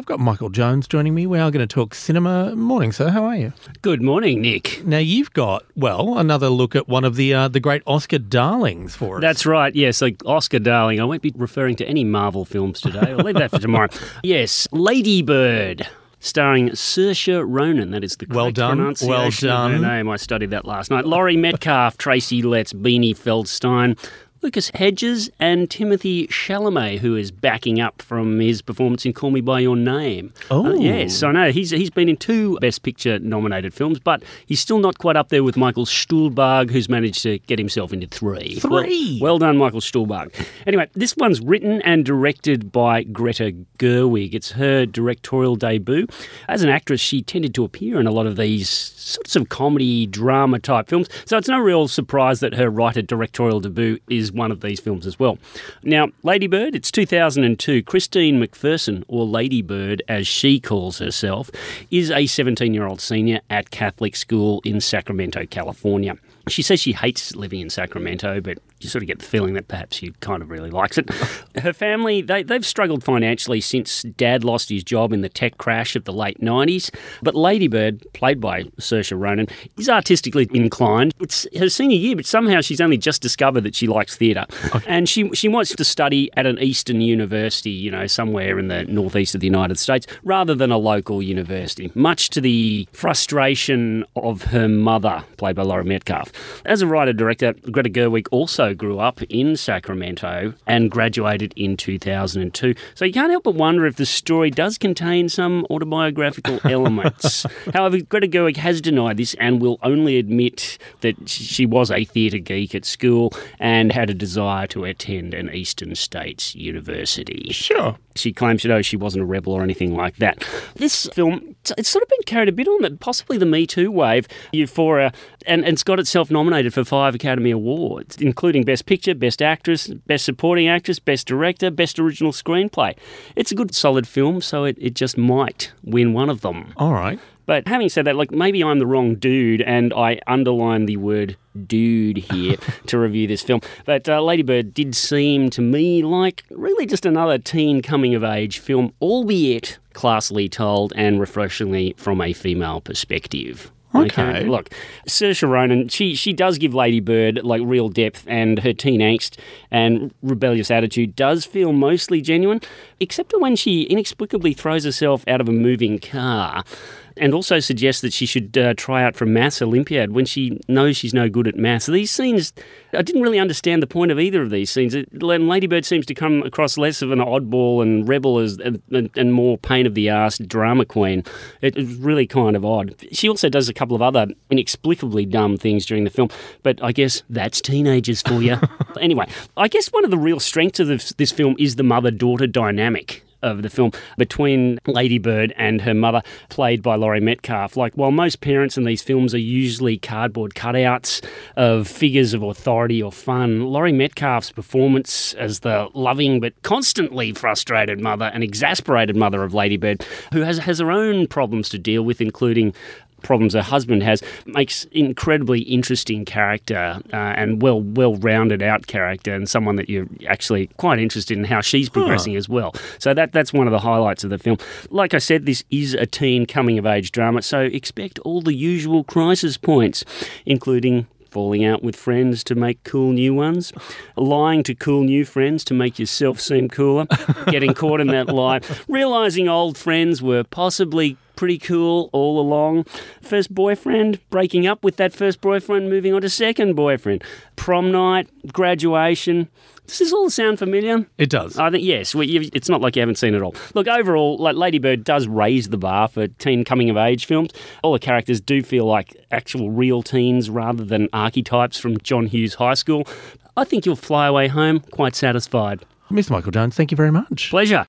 I've got Michael Jones joining me. We are going to talk cinema. Morning, sir. How are you? Good morning, Nick. Now, you've got, another look at one of the great Oscar darlings for us. That's right, yes, like Oscar darling. I won't be referring to any Marvel films today. I'll leave that for tomorrow. Yes, Lady Bird, starring Saoirse Ronan. That is the correct pronunciation of her name. I studied that last night. Laurie Metcalf, Tracy Letts, Beanie Feldstein, Lucas Hedges and Timothy Chalamet, who is backing up from his performance in Call Me By Your Name. Oh. Yes, I know. He's been in 2 Best Picture nominated films, but he's still not quite up there with Michael Stuhlbarg, who's managed to get himself into 3. 3? Well done, Michael Stuhlbarg. Anyway, this one's written and directed by Greta Gerwig. It's her directorial debut. As an actress, she tended to appear in a lot of these sorts of comedy, drama type films, so it's no real surprise that her writer-directorial debut is one of these films as well. Now, Lady Bird, it's 2002. Christine McPherson, or Lady Bird as she calls herself, is a 17-year-old senior at Catholic school in Sacramento, California. She says she hates living in Sacramento, but you sort of get the feeling that perhaps she kind of really likes it. Her family, they've struggled financially since Dad lost his job in the tech crash of the late 90s. But Lady Bird, played by Saoirse Ronan, is artistically inclined. It's her senior year, but somehow she's only just discovered that she likes theatre. Okay. And she wants to study at an Eastern university, somewhere in the northeast of the United States, rather than a local university, much to the frustration of her mother, played by Laurie Metcalf. As a writer-director, Greta Gerwig also grew up in Sacramento and graduated in 2002. So you can't help but wonder if the story does contain some autobiographical elements. However, Greta Gerwig has denied this and will only admit that she was a theatre geek at school and had a desire to attend an Eastern States university. Sure. She claims, she wasn't a rebel or anything like that. This film, it's sort of been carried a bit on possibly the Me Too wave, Euphoria, and it's got itself nominated for 5 Academy Awards, including Best Picture, Best Actress, Best Supporting Actress, Best Director, Best Original Screenplay. It's a good, solid film, so it just might win one of them. All right. But having said that, maybe I'm the wrong dude, and I underline the word dude here to review this film. But Lady Bird did seem to me like really just another teen coming-of-age film, albeit classily told and refreshingly from a female perspective. Okay. Look, Saoirse Ronan, she does give Lady Bird real depth, and her teen angst and rebellious attitude does feel mostly genuine, except for when she inexplicably throws herself out of a moving car and also suggests that she should try out for Maths Olympiad when she knows she's no good at maths. These scenes, I didn't really understand the point of either of these scenes. Lady Bird seems to come across less of an oddball and rebel and more pain of the arse drama queen. It was really kind of odd. She also does a couple of other inexplicably dumb things during the film, but I guess that's teenagers for you. Anyway, I guess one of the real strengths of this film is the mother-daughter dynamic of the film between Lady Bird and her mother, played by Laurie Metcalf. While most parents in these films are usually cardboard cutouts of figures of authority or fun, Laurie Metcalf's performance as the loving but constantly frustrated mother and exasperated mother of Lady Bird, who has her own problems to deal with, including problems her husband has, makes incredibly interesting character and well-rounded out character, and someone that you're actually quite interested in how she's progressing as well. So that's one of the highlights of the film. Like I said, this is a teen coming-of-age drama, so expect all the usual crisis points, including falling out with friends to make cool new ones, lying to cool new friends to make yourself seem cooler, getting caught in that lie, realising old friends were possibly pretty cool all along, first boyfriend, breaking up with that first boyfriend, moving on to second boyfriend, prom night, graduation. Does this all sound familiar? It does. I think, yes. It's not like you haven't seen it all. Look, overall, Lady Bird does raise the bar for teen coming-of-age films. All the characters do feel like actual real teens rather than archetypes from John Hughes High School. I think you'll fly away home quite satisfied. Mr. Michael Jones, thank you very much. Pleasure.